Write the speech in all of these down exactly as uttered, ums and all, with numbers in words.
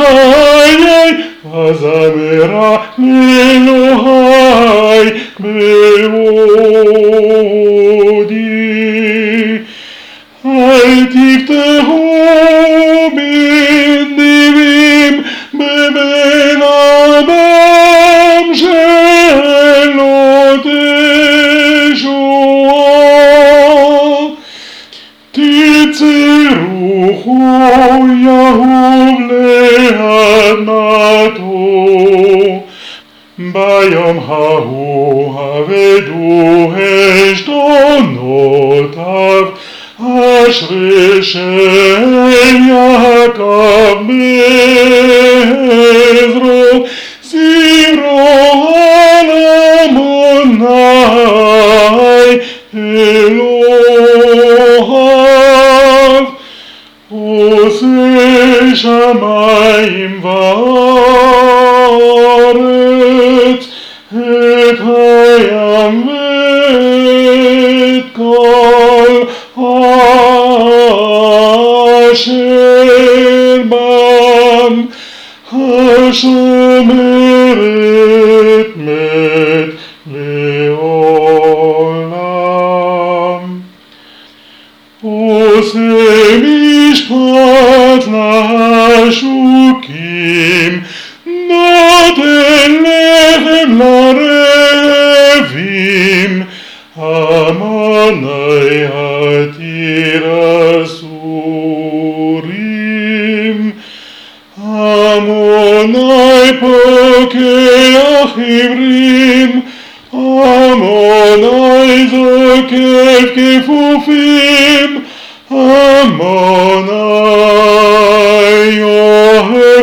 חיי, וזמרה לאלוהי בעודי. אל תפתחו בנדיבים בבן אדם שלא תשועה. תצרוכו יהוב לאדמתו, ביום ההוא אבדו עשתונותיו, אשרי של יעקב בעזרו, זמרו על עמוני אלוהיו. עושה שמיים וארץ, את הים ואת כל אשר בם, השומרת מת לעולם. עושה משפט לעשוקים, נותן לחם לרעבים, עמוני התיר אסורים. עמוני פוקח עיוורים, עמוני זוקף כפופים, עמוני אוהב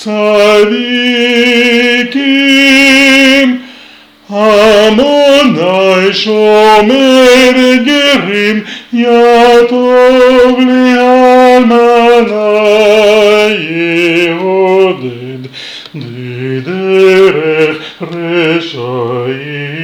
צדיקים, עמוני שומר גרים, יטוב לאלמנה יעודד, דרך רשעים.